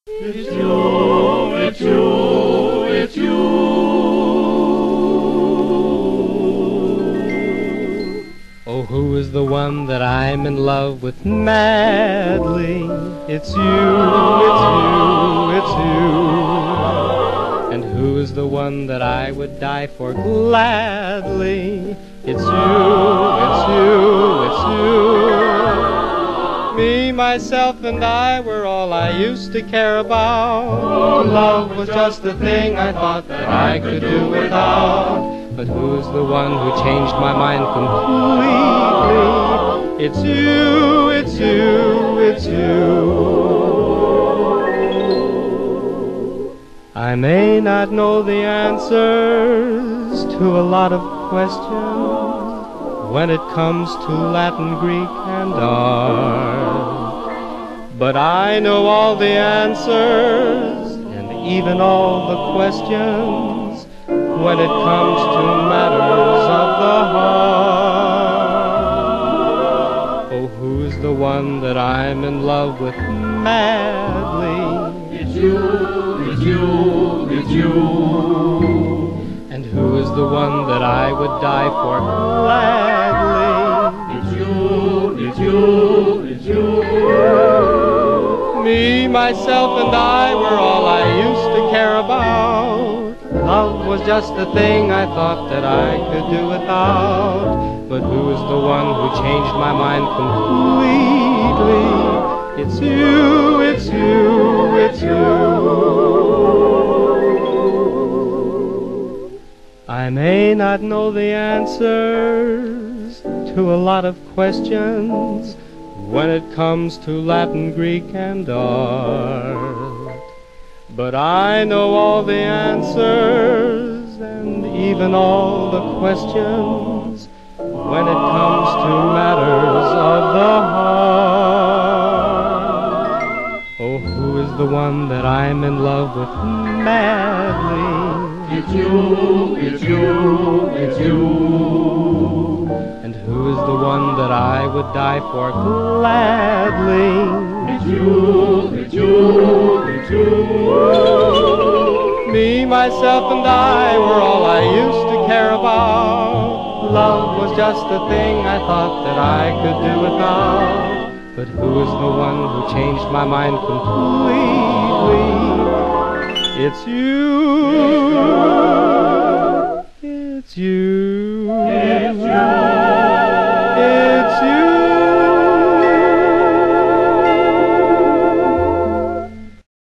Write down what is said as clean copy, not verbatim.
It's you, it's you, it's you. Oh, who is the one that I'm in love with madly? It's you, it's you, it's you. And who is the one that I would die for gladly? It's you, it's you, it's you. Me, myself, and I were all I used to care about. Love was just a thing I thought that I could do without. But who's the one who changed my mind completely? It's you, it's you, it's you. I may not know the answers to a lot of questions when it comes to Latin, Greek, and art, but I know all the answers and even all the questions when it comes to matters of the heart. Oh, who's the one that I'm in love with madly? It's you, it's you, it's you. And who is the one that I would die for gladly? It's you, it's you, it's you. Me, myself, and I were all I used to care about. Love was just a thing I thought that I could do without. But who is the one who changed my mind completely? It's you, it's you, it's you. I may not know the answers to a lot of questions when it comes to Latin, Greek, and art, but I know all the answers and even all the questions when it comes to matters of the heart. Oh, who is the one that I'm in love with madly? It's you, it's you, it's you. And who is the one that I would die for gladly? It's you, it's you, it's you. Me, myself, and I were all I used to care about. Love was just a thing I thought that I could do without. But who is the one who changed my mind completely? It's you. It's you.